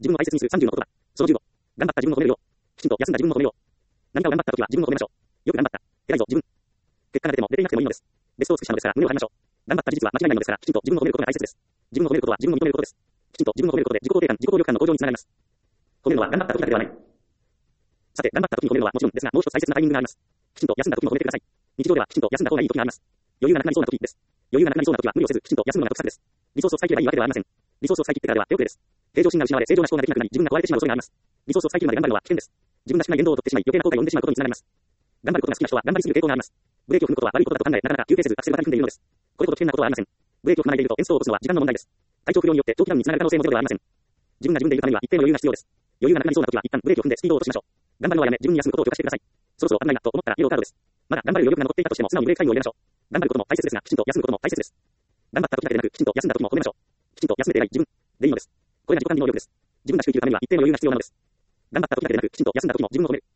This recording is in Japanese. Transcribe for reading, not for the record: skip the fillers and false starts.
自分を大切にする30の言葉。その15。頑張った自分を褒めるよう。きちんと休んだ自分を褒めるよう。何かを頑張った時は自分を褒めましょう。よく頑張った。偉いぞ、自分。結果が出ても出ていなくてもいいのです。ベストを尽くしたのですから胸を張りましょう。頑張った事実は間違いないのですから、きちんと自分を褒めることが大切です。自分を褒めることは自分を認めることです。きちんと自分を褒めることで自己肯定感、自己効力感の向上につながります。褒めるのは頑張った時だけではない。さて、頑張った時に褒めるのはもちろんですが、もう一つ大切なタイミングがあります。きちんと休んだ時も褒めてください。日常ではきちんと休んだ方がいい時があります。余裕がなくなりそうな時です。余裕がなくなりそうな時は無理をせず、きちんと休むのが得策です。リソースを使い切ればいいわけではありません。リソースを使い切ってからでは手遅れです。平常心が失われ、正常な思考ができなくなり、自分が壊れてしまう恐れがあります。リソースを使い切るまで頑張るのは危険です。自分らしくない言動をとってしまい、余計な後悔を生んでしまうことにつながります。頑張ることが好きな人は頑張りすぎる傾向があります。ブレーキを踏むことは悪いことだと考え、なかなか休憩せずアクセルが踏んでいるのです。これほど危険なことはありません。ブレーキを踏まないでいると演奏を起こすのは時間の問題です。体調不良によって長期間につながる可能性もゼロではありません。自分が自分でいるためには一定の余裕が必要です。余裕がなくなりそうな時は一旦ブレーキを踏んでスピードを落としましょう。頑張るのはやめ、自分に休むことを許可してください。そろそろ危ないなと思ったらイエローカードです。まだ頑張れる余力が残っていたとしても素直にブレーキタイムを入れましょう。頑張ることも大切ですが、きちんと休むことも大切です。頑張った時だけでなく、きちんと休んだ時も褒めましょう。きちんと休めて偉い自分でいいのです。これが自己管理能力です。自分らしく生きるためには一定の余裕が必要なのです。頑張った時だけでなく、きちんと休んだ時も自分を褒める。